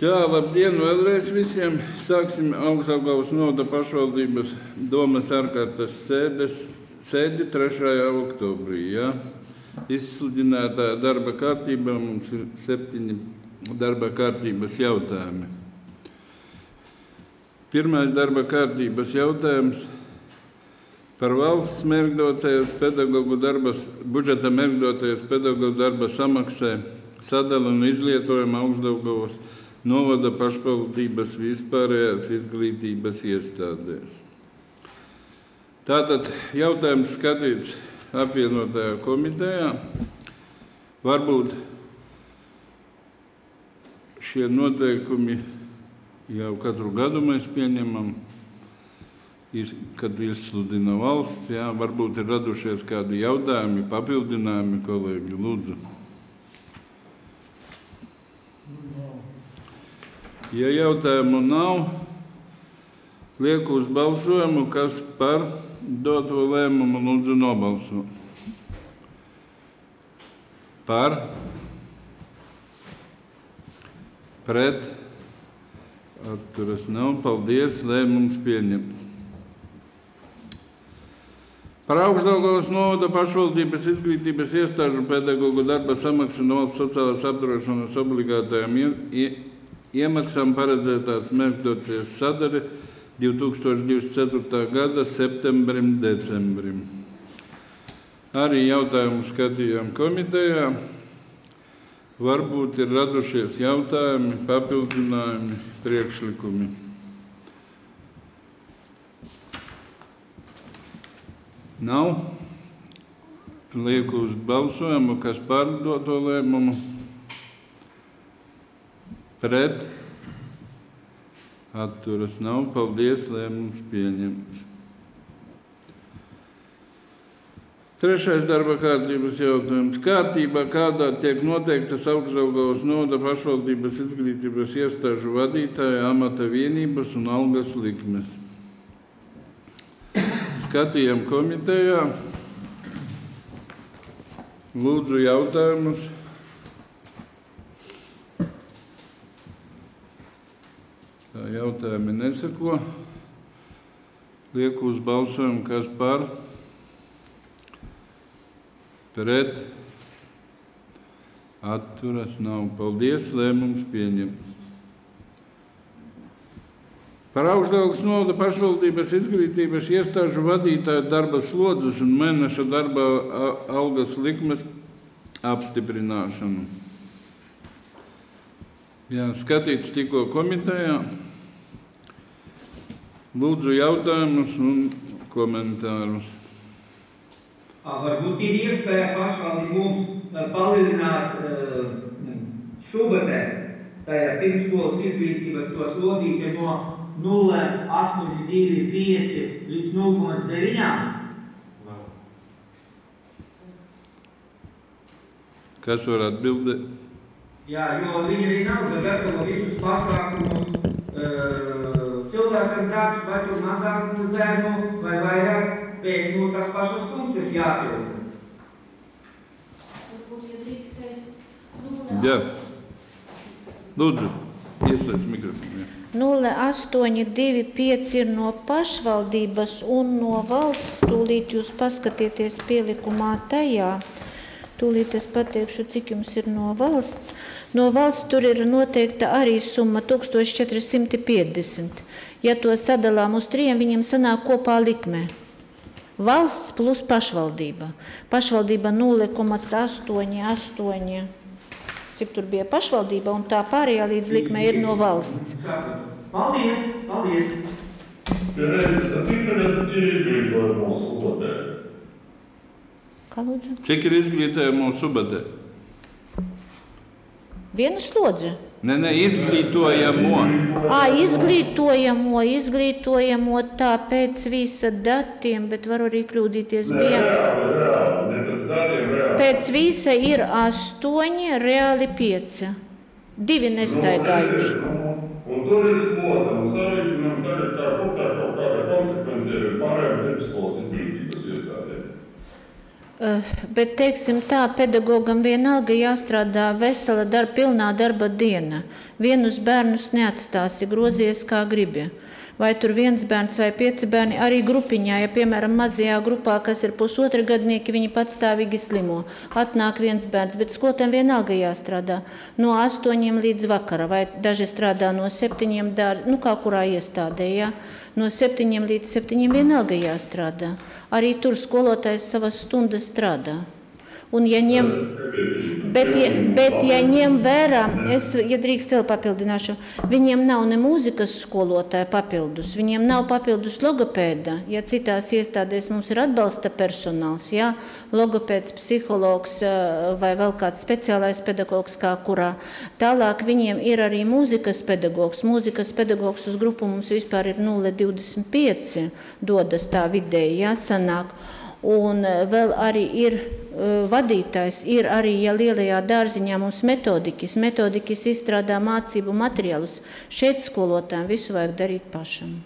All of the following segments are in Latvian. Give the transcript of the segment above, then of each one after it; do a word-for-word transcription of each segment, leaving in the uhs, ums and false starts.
Jā, labdien vēlreiz visiem. Sāksim Augstdaugavas novada pašvaldības domes ārkārtas sēdes, sēdi trešajā oktobrī. Jā. Izsludinātā darba kārtībā mums ir septiņi darba kārtības jautājumi. Pirmais darba kārtības jautājums par valsts mērgdotajos pedagogu darbas, budžeta mērgdotajos pedagogu darba samaksē sadali un izlietojumu Augstdaugavas novada pašvaldības vispārējās izglītības iestādēs. Tātad jautājums skatīts apvienotajā komitejā. Varbūt šie noteikumi jau katru gadu mēs pieņemam, kad izsludina valsts. Jā, varbūt ir radušies kādi jautājumi, papildinājumi, kolēģi, lūdzu. Ja jautājumu nav, lieku uz balsojumu, kas par doto lēmumu lūdzu nobalso. Par, pret, atturas nav, paldies, lēmums pieņemts. Par Augstdaugavas novada pašvaldības izglītības iestāžu pedagogu darba samaksu no valsts sociālās apdrošināšanas obligātajām iemaksām paredzētās mērgdoties sadari divi tūkstoši divdesmit ceturtā gada septembrim, decembrim. Arī jautājumu skatījām komitejā. Varbūt ir radušies jautājumi, papildinājumi, priekšlikumi. Nav. Lieku uz balsojumu, kas par doto lēmumu. Pret. Atturas nav. Paldies, lēmums pieņemts. Trešais darba kārtības jautājums. Kārtībā, kādā tiek noteiktas Augstdaugavas novada pašvaldības izglītības iestāžu vadītāja amata vienības un algas likmes. Skatījām komitejā. Lūdzu jautājumus. Tā jautājumi neseko. Lieku uz balsojumu, kas par, pret, atturas nav. Paldies, lēmums pieņemts. Par Augstdaugavas novada pašvaldības izglītības iestāžu vadītāju darba slodzes un mēneša darba algas likmes apstiprināšanu. Jā, skatīts tikko komitejā. Lūdzu jautājumus un komentārus. Varbūt ir iespēja pašvaldību mums palielināt uh, subatē, tajā pirmsskolas izglītības to slodzīti no nulle astoņi divi pieci līdz nulle komats deviņi. Kas var atbildēt? Jā, jo viņi vienalga gatavo visus pasākumus, uh, cilvēkam darbs, vai tur mazāk bērnu, vai vairāk, bet nu, tas pašas funkcijas jāpild. Jā. Lūdzu, ieslēdz mikrofonu. nulle astoņi divi pieci ir no pašvaldības un no valsts. Tūlīt jūs paskatieties pielikumā tajā. Tūlīt es pateikšu, cik jums ir no valsts. No valsts tur ir noteikta arī summa tūkstoš četri simti piecdesmit. Ja to sadalām uz trījiem, viņiem sanāk kopā likmē. Valsts plus pašvaldība. Pašvaldība nulle komats astoņi astoņi. Cik tur bija pašvaldība, un tā pārējā līdz likmē ir no valsts. Paldies, paldies. Pierēzes, cik tagad ir izglītojamo subatē? Kā lūdzu? Cik ir izglītojamo subatē? Viena slodze. Ne, ne, izglītojamo. Ā, izglītojamo, izglītojamo tā pēc visa datiem, bet varu arī kļūdīties. Ne, bija. reāli, reāli, ne pēc datiem, reāli. Pēc visa ir astoņi, reāli pieci. Divi nestaigājuši. Un tur ir slodze, un salīdzinām tagad kā kaut kā kaut kāda konsekvencija ar pārējām pirmsskolas izglītības iestādēm. Bet, teiksim tā, pedagogam vienalga jāstrādā vesela darba, pilnā darba diena. Vienus bērnus neatstāsi, grozies kā gribi. Vai tur viens bērns vai pieci bērni, arī grupiņā, ja, piemēram, mazajā grupā, kas ir pusotra gadnieki, viņi patstāvīgi slimo. Atnāk viens bērns, bet skolotājiem vienalga jāstrādā no astoņiem līdz vakara, vai daži strādā no septiņiem dārzi, nu kā kurā iestādē, ja? No septiņiem līdz septiņiem vienalga jāstrādā. Arī tur skolotājs savas stundas strādā. Un, ja ņem, bet, ja, bet, ja ņem vērā, es, ja drīkst vēl papildināšu, viņiem nav ne mūzikas skolotāja papildus, viņiem nav papildus logopēda, ja citās iestādēs mums ir atbalsta personāls, ja, logopēds, psihologs vai vēl kāds speciālais pedagogs kā kurā. Tālāk viņiem ir arī mūzikas pedagogs. Mūzikas pedagogs uz grupu mums vispār ir nulle divdesmit pieci, dodas tā vidēji, ja, sanāk. Un vēl arī ir uh, vadītājs, ir arī, ja lielajā dārziņā mums metodikis, metodikis izstrādā mācību materiālus. Šeit skolotājiem visu vajag darīt pašam.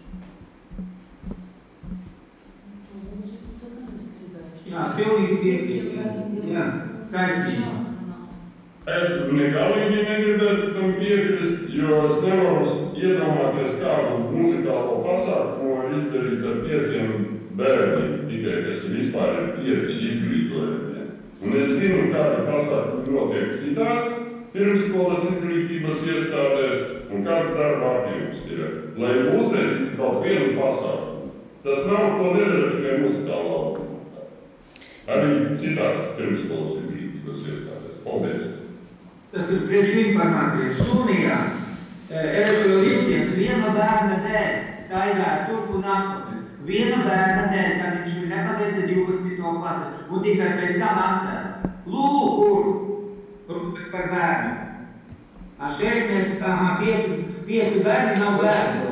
Jā, pilnīgi piekrīt. Jā, skaistībā. Es negalīgi negribētu tam piekrist, jo es nevaru iedomāties kādu muzikālo pasākumu izdarīt ar pieciem bērniem, tikai kas ir vispār ir pieci izglītojumie. Un es zinu, kāda pasākuma notiek citās pirmsskolas izglītības iestādēs un kāds darba apjums ir. Lai uztaisītu kaut vienu pasākumu, tas nav, ko nedara tikai muzikālā laukumā. Arī citās pirmsskolas izglītības iestādēs. Paldies! Tas ir priekšinformācijas. Somijā elektrolīdziens viena bērna dēļ staigāja turp un atpakaļ. Viena bērna dēļ, kad viņš nepabeidza divpadsmito klasi, un tikai pēc tam atsēra. Lūk, kur rūpes par bērnu. A šeit mēs aha, pieci, pieci bērni nav bērni.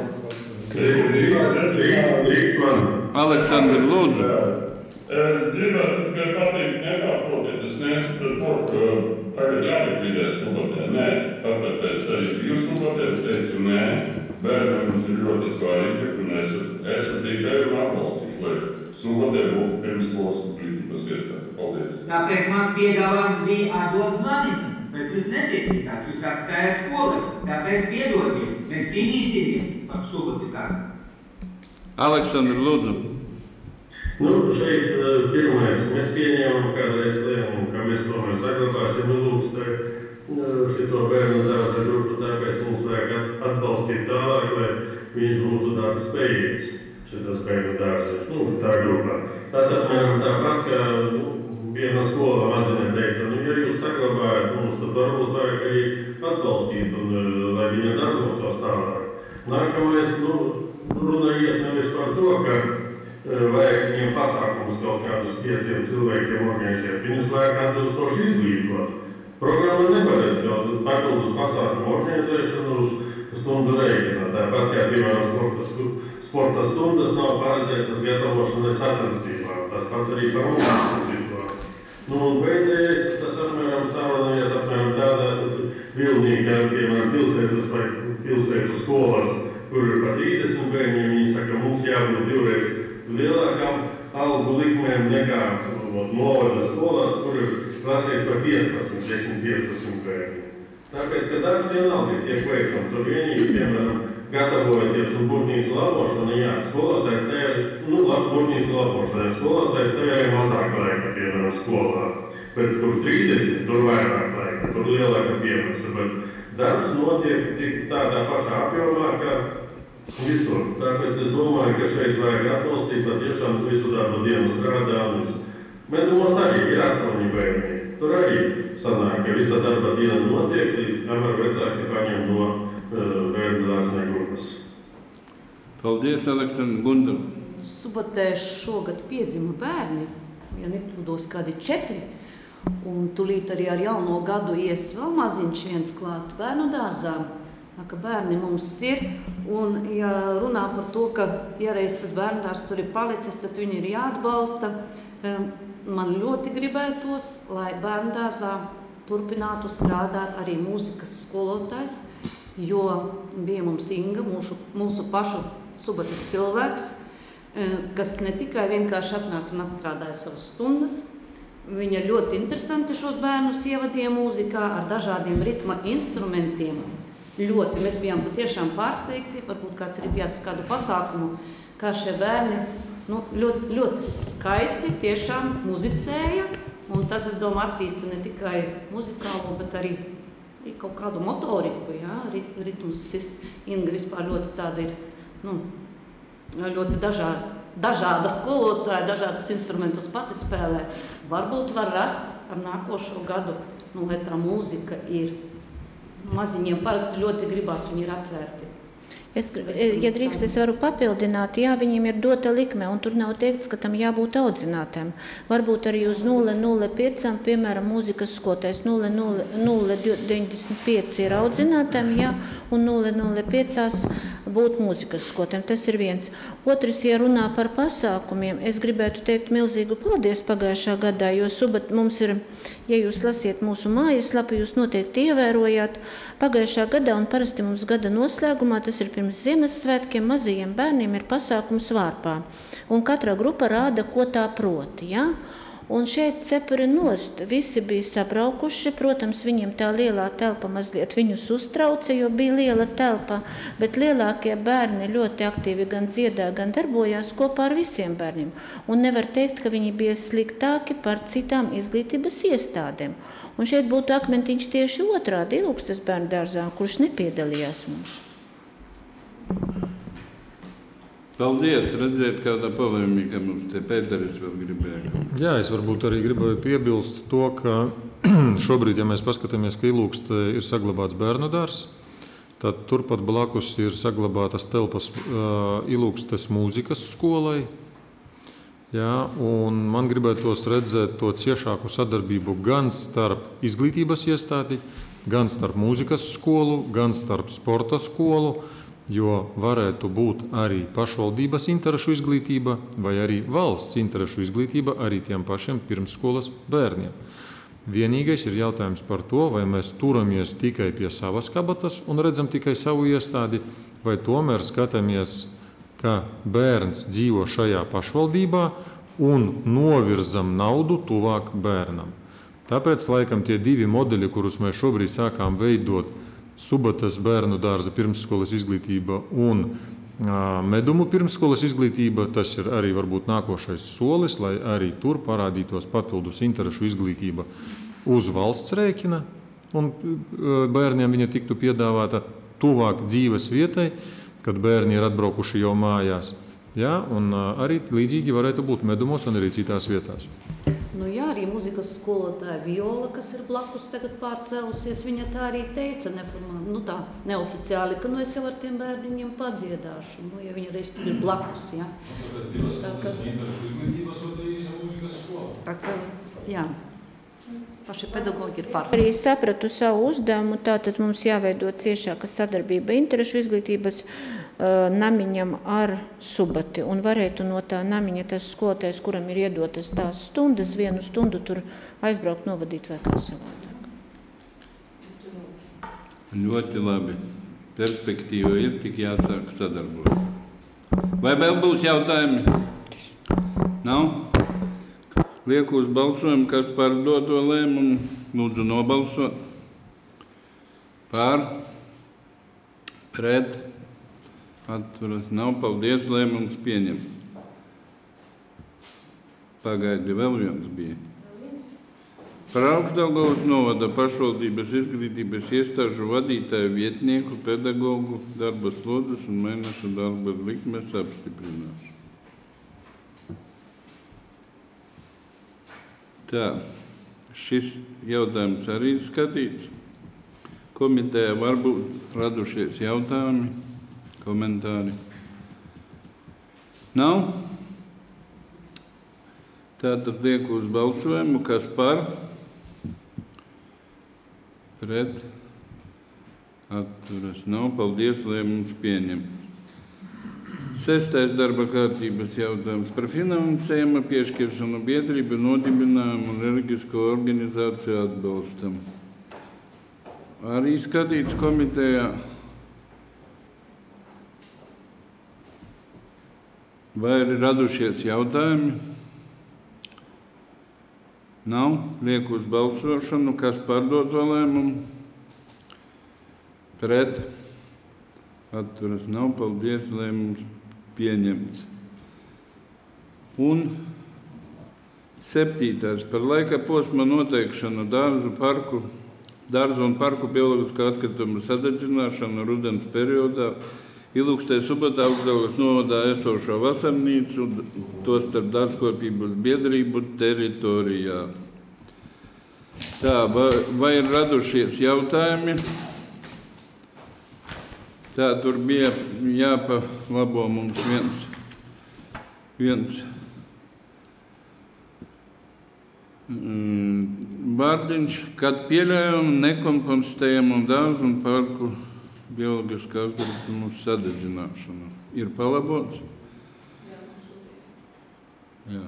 Drīkst man. Aleksandr, lūdzu. Es gribētu tikai pateikt, nepārprotiet, es neesmu pret to, ka tagad jālikvidē Subatē. Nē, tāpēc es arī biju Subatē, es teicu nē. Bērniem mums ir ļoti svarīgi, un es esmu tikai un atbalstīšu, lai Subatē būtu pirmsskolas izglītības iestāde. Paldies! Tāpēc mans piedāvājums bija atdot zvaniņu, bet jūs nepiekritāt, jūs atstājāt skoli. Tāpēc piedodiet, mēs cīnīsimies par Subati tādu. Aleksandr, lūdzu. Nu, šeit pirmais, mēs pieņēmām kādreiz lēmumu, ka mēs tomēr saglabāsim Lūgstē šito bērnu dārza grupu, tāpēc mums vajag atbalstīt tālāk, lai viņš būtu darba spējīgs, šitas bērnu dārzas, nu, tā grupā. Tas apmēram tāpat, ka nu, viena skola maziņa teica, nu, ja jūs saglabājat mums, tad varbūt vajag arī atbalstīt, un, lai viņa darbotos tālāk. Nākamais, nu, runa iet nevis par to, ka vajag viņiem pasākumus kaut kādus pieciem cilvēkiem organizēt. Viņus vajag atbilstoši izglītot. Programma neparedz kaut papildus pasākumu organizēšanu uz stundu rēķinā. Tāpat kā, piemēram, sporta, sporta stundas nav paredzētas gatavošanai sacensībām. Tas pats arī par mūziku. Nu, un pēdējais, tas apmēram sarunājiet apmēram tādā, tad Vilnīgā, piemēram, pilsētas vai pilsētu skolas, kur ir pat trīsdesmit bērņiem, viņi saka, mums jābūt divreiz lielākām algu likmēm nekā novada skolās, kur ir prasīt par piecpadsmit, desmit, piecpadsmit bērni. Tāpēc, ka darbs vienalga tiek veicams, tur vienīgi, piemēram, gatavojoties un burtnīcu labošana, jā, skolotājs tajā, nu, burtnīcu labošanai, skolotājs tajā ir mazāk laika, piemēram, skolā, bet kur trīsdesmit, tur vairāk laika, tur lielāka piemērs, bet darbs notiek tik tādā pašā apjomā, ka visur. Tāpēc es domāju, ka šeit vajag atbalstīt, lai tiešām visu darbu dienu strādā. Medumos arī ir astoņi bērni. Tur arī sanāk, ka visa darba diena notiek, līdz kamēr vecāki paņem no uh, bērnu dārzņa grupas. Paldies, Aleksandr, Gunda. Subatē šogad piedzima bērni, ja nekļūdos kādi četri. Un tūlīt arī ar jauno gadu ies vēl maziņš viens klāt bērnu dārzā. Ka bērni mums ir, un ja runā par to, ka ja reiz tas bērndārs tur ir palicis, tad viņi ir jāatbalsta. Man ļoti gribētos, lai bērndārzā turpinātu strādāt arī mūzikas skolotājs, jo bija mums Inga, mūsu, mūsu pašu Subates cilvēks, kas ne tikai vienkārši atnāca un atstrādāja savas stundas, Viņa ļoti interesanti šos bērnus ievadīja mūzikā ar dažādiem ritma instrumentiem. Ļoti mēs bijām patiešām pārsteigti, varbūt kāds arī bijāt uz kādu pasākumu, kā šie bērni nu, ļoti, ļoti skaisti tiešām muzicēja. Un tas, es domāju, attīsta ne tikai muzikālo, bet arī kaut kādu motoriku, jā, ritmus. Inga vispār ļoti tāda ir, nu, ļoti dažāda. Dažāda skolotāja, dažādus instrumentus pati spēlē. Varbūt var rast ar nākošo gadu, nu, lai tā mūzika ir. Maziņiem parasti ļoti gribās, viņi ir atvērti. Es, ja drīkst, es varu papildināt, jā, viņiem ir dota likme, un tur nav teikts, ka tam jābūt audzinātēm. Varbūt arī uz nulle nulle pieci, piemēram, mūzikas skotājs nulle nulle deviņdesmit pieci ir audzinātēm, jā, un nulle nulle pieci būt mūzikas skotājiem. Tas ir viens. Otrs, ja runā par pasākumiem, es gribētu teikt milzīgu paldies pagājušā gadā, jo subat mums ir, ja jūs lasiet mūsu mājaslapu, jūs noteikti ievērojāt, pagājušā gadā un parasti mums gada noslēgumā, tas ir pirms Ziemassvētkiem, mazajiem bērniem ir pasākums vārpā. Un katra grupa rāda, ko tā proti. Ja? Un šeit cepuri nost, visi bija sabraukuši, protams, viņiem tā lielā telpa mazliet viņus uztrauca, jo bija liela telpa, bet lielākie bērni ļoti aktīvi gan dziedā, gan darbojās kopā ar visiem bērniem. Un nevar teikt, ka viņi bija sliktāki par citām izglītības iestādēm. Un šeit būtu akmentiņš tieši otrādi Ilūgstes bērnu dārzā, kurš nepiedalījās mums. Paldies, redzēt, kāda polemika mums te Pēteris vēl gribēja. Jā, es varbūt arī gribēju piebilst to, ka šobrīd, ja mēs paskatāmies, ka Ilūgste ir saglabāts bērnu dārs, tad turpat blakus ir saglabātas telpas uh, Ilūgstes mūzikas skolai. Jā, un man gribētos redzēt to ciešāku sadarbību gan starp izglītības iestādi, gan starp mūzikas skolu, gan starp sporta skolu, jo varētu būt arī pašvaldības interešu izglītība vai arī valsts interešu izglītība arī tiem pašiem pirmsskolas bērniem. Vienīgais ir jautājums par to, vai mēs turamies tikai pie savas kabatas un redzam tikai savu iestādi, vai tomēr skatāmies, ka bērns dzīvo šajā pašvaldībā un novirzam naudu tuvāk bērnam. Tāpēc, laikam, tie divi modeļi, kurus mēs šobrīd sākām veidot, Subates bērnu dārza pirmsskolas izglītība un a, Medumu pirmsskolas izglītība, tas ir arī varbūt nākošais solis, lai arī tur parādītos papildus interešu izglītība uz valsts rēķina un a, bērniem viņa tiktu piedāvāta tuvāk dzīves vietai, kad bērni ir atbraukuši jau mājās. Jā, un a, arī līdzīgi varētu būt Medumos un arī citās vietās. Nu jā, arī mūzikas skolotāja Viola, kas ir blakus tagad pārcēlusies, viņa tā arī teica, neformāli, nu tā, neoficiāli, ka nu es jau ar tiem bērniņiem padziedāšu, nu, ja viņa reiz tur ir blakus, jā. Tā ka, tā ka, jā, paši pedagoģi ir pār. Arī sapratu savu uzdevumu, tātad mums jāveido ciešāka sadarbība interešu izglītības namiņam ar Subati. Un varētu no tā namiņa tas skolotājs, kuram ir iedotas tās stundas, vienu stundu tur aizbraukt, novadīt vai kā savādāk. Ļoti labi. Perspektīva ir, tik jāsāk sadarbot. Vai vēl būs jautājumi? Nav? Lieku uz balsojumu, kas par doto lēmumu. Lūdzu nobalsot. Pār. Pret. Atturas nav. Paldies, lēmums pieņemts. Pagaidi, vēl viens bija. Par Augstdaugavas novada pašvaldības izglītības iestāžu vadītāju vietnieku, pedagogu, darba slodzes un mēneša darba likmes apstiprināšanu. Tā, šis jautājums arī ir skatīts. Komitejā varbūt radušies jautājumi. Komentāri. Nav? Tātad lieku uz balsojumu, kas par? Pret? Atturas nav. Paldies, lēmums pieņemts. Sestais darba kārtības jautājums par finansējuma piešķiršanu biedrību nodibinājumu un reliģisko organizāciju atbalstam. Arī skatīts komitejā. Vai ir radušies jautājumi? Nav. Lieku uz balsošanu. Kas par doto lēmumu? Pret. Atturas nav. Paldies. Lēmums pieņemts. Un septītais par laika posma noteikšanu dārzu, parku, dārzu un parku bioloģiskā atkritumu sadedzināšanu rudens periodā Ilūkstē Subatā Augstdaugavas novadā esošo vasarnīcu, tostarp dārzkopības biedrību teritorijā. Tā, vai, vai ir radušies jautājumi? Tā, tur bija jāpalabo mums viens, viens vārdiņš, kad pieļaujam nekomponstējamu dārzu un parku bioloģiskā atkritumu sadedzināšanu. Ir palabots? Jā.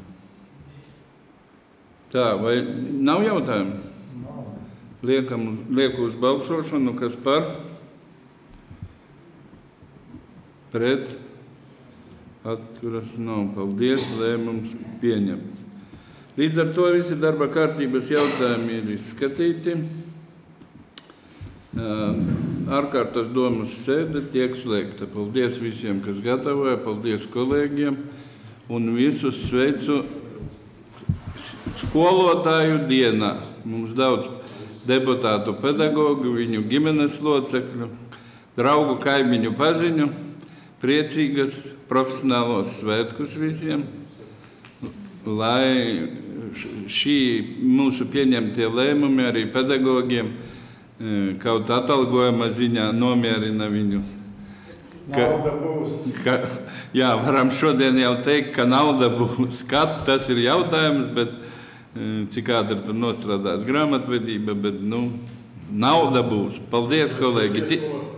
Tā, vai nav jautājumu? Liekam, lieku uz balsošanu, kas par? Pret? Atturas nav. Paldies, lēmums pieņemts. Līdz ar to visi darba kārtības jautājumi ir izskatīti. Ārkārtas domas sēde tiek slēgta. Paldies visiem, kas gatavoja, paldies kolēģiem un visus sveicu skolotāju dienā. Mums daudz deputātu pedagogu, viņu ģimenes locekļu, draugu kaimiņu paziņu, priecīgas profesionālos svētkus visiem, lai šī mūsu pieņemtie lēmumi arī pedagogiem kaut atalgojuma ziņā nomierina viņus. Ka, nauda būs. Ka, jā, varam šodien jau teikt, ka nauda būs. Kad tas ir jautājums, bet cik ātri tur nostrādās grāmatvedība, bet nu, nauda būs. Paldies, kolēģi!